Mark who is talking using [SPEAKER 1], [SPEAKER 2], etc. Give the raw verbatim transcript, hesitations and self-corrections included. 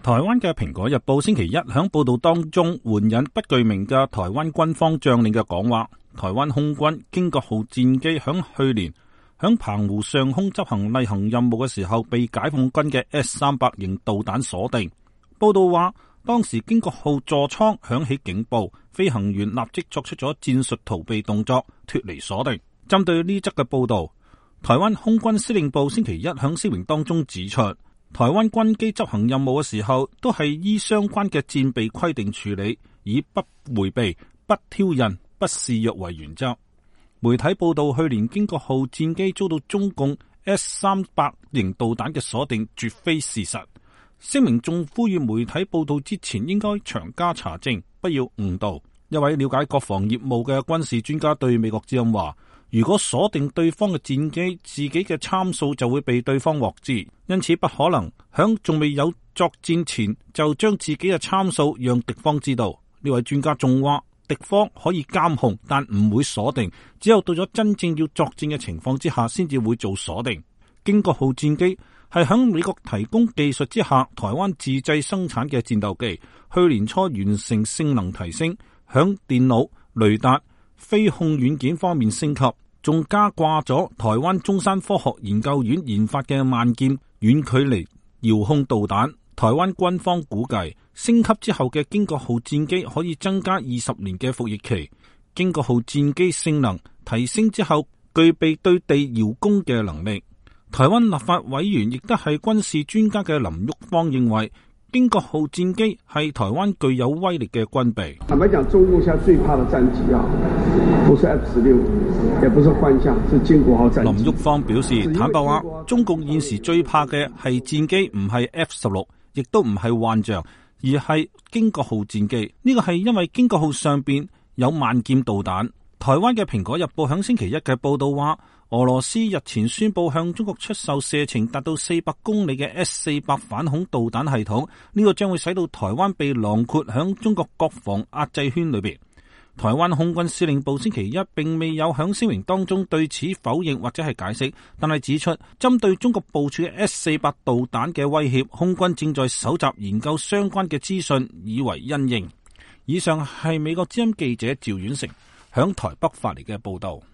[SPEAKER 1] 台灣嘅《蘋果日報》星期一響報道當中援引不具名嘅台灣軍方將領嘅講話，台灣空軍經國號戰機響去年響澎湖上空執行例行任務嘅時候，被解放軍嘅 S 三百 型導彈鎖定。報道話，當時經國號座艙響起警報，飛行員立即作出咗戰術逃避動作，脫離鎖定。針對呢則嘅報道，台灣空軍司令部星期一響聲明當中指出，台灣軍機執行任務嘅時候，都係依相關嘅戰備規定處理，以不迴避、不挑釁、不示弱為原則。媒體報道，去年經國號戰機遭到中共 S 三百 型導彈嘅鎖定，絕非事實。聲明仲呼籲媒體報道之前應該詳加查證，不要誤導。一位了解國防業務嘅軍事專家對美國之音話，如果鎖定對方嘅戰機，自己嘅參數就會被對方獲知，因此不可能響仲未有作戰前就將自己嘅參數讓敵方知道。呢位專家仲話，敵方可以監控，但唔會鎖定，只有到咗真正要作戰嘅情況之下，先至會做鎖定。經國號戰機係響美國提供技術之下，台灣自製生產嘅戰鬥機，去年初完成性能提升，響電腦、雷達、飛控軟件方面升級，仲加掛咗台灣中山科學研究院研發嘅萬劍遠距離遙控導彈。台灣軍方估計，升級之後嘅經國號戰機可以增加二十年嘅服役期。經國號戰機性能提升之後，具備對地遙攻嘅能力。台灣立法委員亦都係軍事專家嘅林旭芳認為，經國號戰機係台灣具有威力嘅軍備。
[SPEAKER 2] 坦白講，中共現在最怕的戰機啊，不是 F 十六，也不是幻象，是經國號戰機。
[SPEAKER 1] 林旭芳表示，坦白話，中共現時最怕嘅係戰機，唔係 F 十六，亦都唔係幻象，而係經國號戰機。呢個係因為經國號上邊有萬劍導彈。台灣嘅《蘋果日報》響星期一嘅報道話，俄羅斯日前宣布向中國出售射程達到四百公里嘅 S 四百 反恐導彈系統，呢個將會使到台灣被囊括響中國國防壓制圈裏邊。台灣空軍司令部星期一並未有響聲明當中對此否認或者係解釋，但係指出針對中國部署嘅 S 四百 導彈嘅威脅，空軍正在搜集研究相關嘅資訊，以為因應。以上係美國之音記者趙遠成響台北發嚟嘅報道。